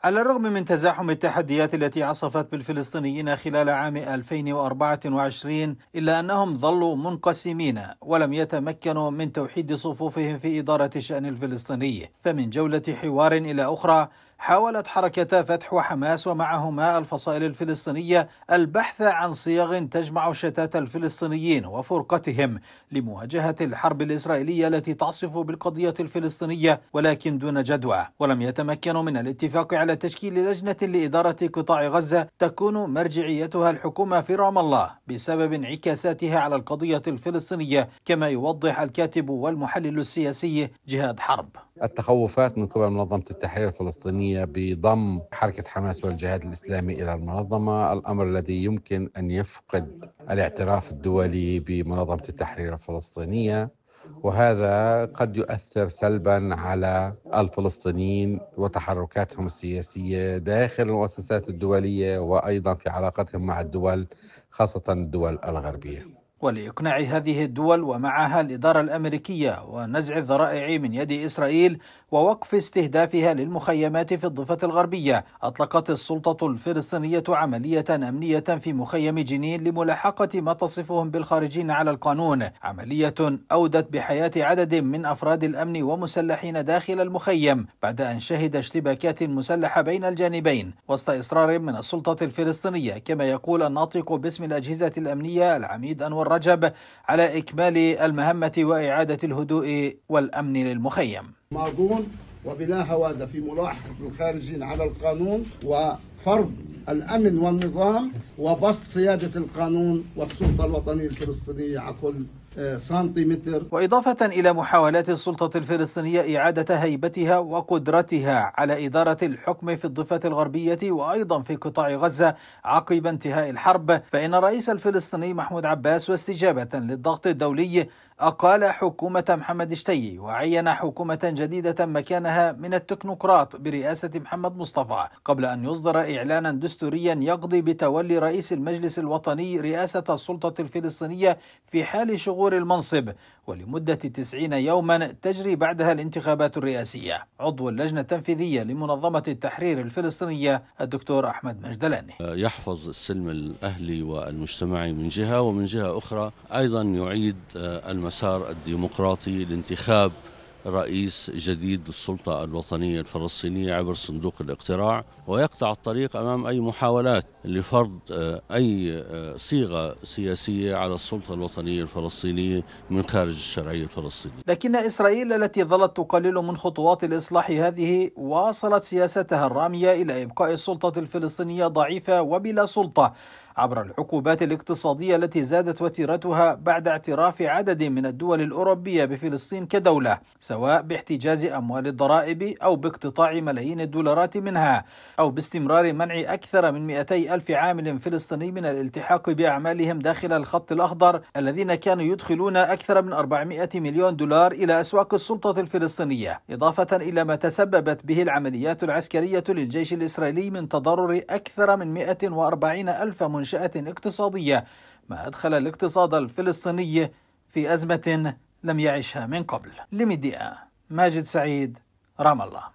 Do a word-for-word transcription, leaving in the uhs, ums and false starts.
على الرغم من تزاحم التحديات التي عصفت بالفلسطينيين خلال عام ألفين وأربعة وعشرين، إلا أنهم ظلوا منقسمين ولم يتمكنوا من توحيد صفوفهم في إدارة الشأن الفلسطيني. فمن جولة حوار إلى أخرى حاولت حركتا فتح وحماس ومعهما الفصائل الفلسطينية البحث عن صيغ تجمع شتات الفلسطينيين وفرقتهم لمواجهة الحرب الإسرائيلية التي تعصف بالقضية الفلسطينية، ولكن دون جدوى. ولم يتمكنوا من الاتفاق على تشكيل لجنة لإدارة قطاع غزة تكون مرجعيتها الحكومة في رام الله بسبب انعكاساتها على القضية الفلسطينية، كما يوضح الكاتب والمحلل السياسي جهاد حرب. التخوفات من قبل منظمة التحرير الفلسطينية بضم حركة حماس والجهاد الإسلامي إلى المنظمة، الأمر الذي يمكن أن يفقد الاعتراف الدولي بمنظمة التحرير الفلسطينية، وهذا قد يؤثر سلبا على الفلسطينيين وتحركاتهم السياسية داخل المؤسسات الدولية وأيضا في علاقتهم مع الدول، خاصة الدول الغربية. ولإقناع هذه الدول ومعها الإدارة الأمريكية ونزع الذرائع من يد إسرائيل ووقف استهدافها للمخيمات في الضفة الغربية، أطلقت السلطة الفلسطينية عملية أمنية في مخيم جنين لملاحقة ما تصفهم بالخارجين على القانون، عملية أودت بحياة عدد من أفراد الأمن ومسلحين داخل المخيم بعد أن شهد اشتباكات مسلحة بين الجانبين وسط إصرار من السلطة الفلسطينية، كما يقول الناطق باسم الأجهزة الأمنية العميد أنور رجب على إكمال المهمة وإعادة الهدوء والأمن للمخيم. ماضون وبلا هوادة في ملاحقة الخارجين على القانون وفرض الأمن والنظام وبسط سيادة القانون والسلطة الوطنية الفلسطينية على كل سنتيمتر. وإضافة إلى محاولات السلطة الفلسطينية إعادة هيبتها وقدرتها على إدارة الحكم في الضفة الغربية وأيضا في قطاع غزة عقب انتهاء الحرب، فإن الرئيس الفلسطيني محمود عباس واستجابة للضغط الدولي أقال حكومة محمد شتي وعين حكومة جديدة مكانها من التكنوقراط برئاسة محمد مصطفى، قبل أن يصدر إعلانا دستوريا يقضي بتولي رئيس المجلس الوطني رئاسة السلطة الفلسطينية في حال شغور المنصب، ولمدة تسعين يوما تجري بعدها الانتخابات الرئاسية. عضو اللجنة التنفيذية لمنظمة التحرير الفلسطينية الدكتور أحمد مجدلاني: يحفظ السلم الأهلي والمجتمعي من جهة، ومن جهة أخرى أيضا يعيد المسار الديمقراطي لانتخاب رئيس جديد للسلطة الوطنية الفلسطينية عبر صندوق الاقتراع، ويقطع الطريق أمام أي محاولات لفرض أي صيغة سياسية على السلطة الوطنية الفلسطينية من خارج الشرعية الفلسطينية. لكن إسرائيل التي ظلت تقلل من خطوات الإصلاح هذه واصلت سياستها الرامية إلى إبقاء السلطة الفلسطينية ضعيفة وبلا سلطة عبر العقوبات الاقتصادية التي زادت وتيرتها بعد اعتراف عدد من الدول الأوروبية بفلسطين كدولة، سواء باحتجاز أموال الضرائب أو باقتطاع ملايين الدولارات منها أو باستمرار منع أكثر من مئتي ألف عامل فلسطيني من الالتحاق بأعمالهم داخل الخط الأخضر الذين كانوا يدخلون أكثر من أربعمئة مليون دولار إلى أسواق السلطة الفلسطينية، إضافة إلى ما تسببت به العمليات العسكرية للجيش الإسرائيلي من تضرر أكثر من مئة وأربعين ألف منشآت اقتصادية، ما أدخل الاقتصاد الفلسطيني في أزمة لم يعشها من قبل. لميديا، ماجد سعيد، رام الله.